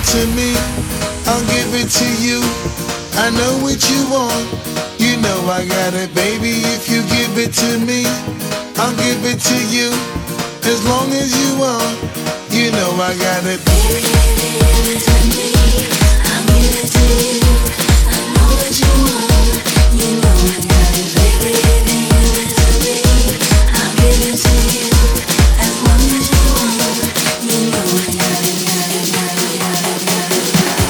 it to me, I'll give it to you. I know what you want, you know I got it, baby. If you give it to me, I'll give it to you. As long as you want, you know I got it. Baby, give it to me, I'll give it to you. I know what you want, you know I got it, baby. Give it to me, I'll give it to you. As long as you want, you know I got it, got it, got it, got it, got it, got it.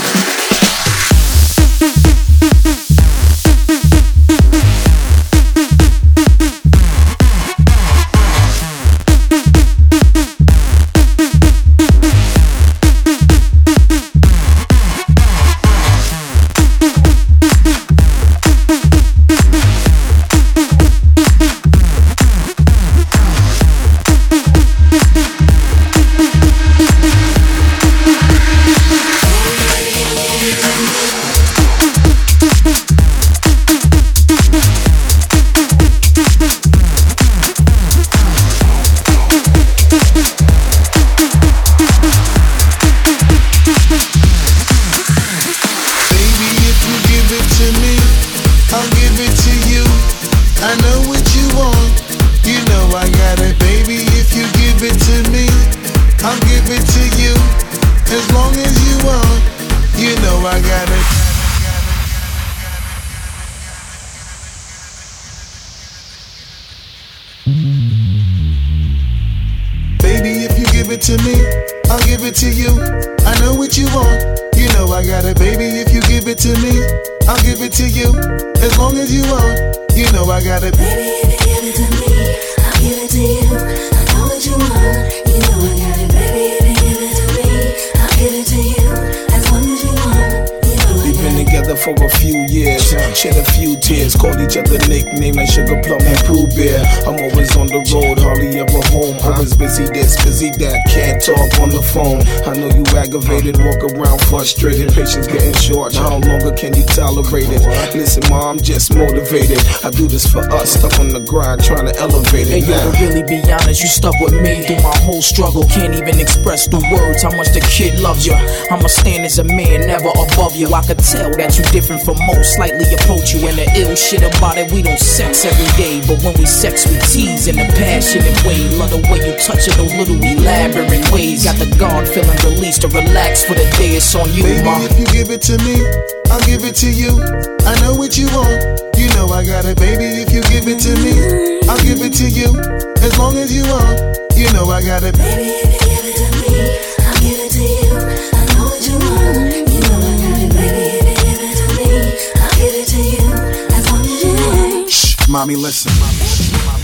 Baby, if you give it to me, I'll give it to you. I know what you want, you know I got it. Baby, if you give it to me, I'll give it to you. As long as you want, you know I got it. Baby, if you give it to me, I'll give it to you. I know what you want, you know I got it. Baby, if you give it to me, I'll give it to you. As long as you want, you know I got it. We've been together for a few years, shed a few tears, called each other nicknames like Sugar Plum and Pooh Bear. I'm always on the road, hardly ever home. Always busy this, busy that, can't talk on the phone. I know you aggravated, walk around frustrated, patience getting short. How longer can you tolerate it? Listen, ma, I'm just motivated. I do this for us, stuck on the grind, trying to elevate it. Hey, yo, to really be honest, you stuck with me through my whole struggle. Can't even express through words how much the kid loves you. I'ma stand as a man, never above you. I could tell that you different from most, slightly approach you. And the ill shit about it, we don't sex every day, but when we sex, we tease in a passionate way. Love the way you touch it, those little elaborate ways. Got the guard feeling released to relax for the day. It's on you, baby, ma. if you give it to me, I'll give it to you. I know what you want, you know I got it. Baby, if you give it to me, I'll give it to you. As long as you want, you know I got it. Baby, if you give it to me, I'll give it to you. I know what you want, you know I got it. Baby, if you give it to me, I'll give it to you. As long as you want. Shh, mommy, listen.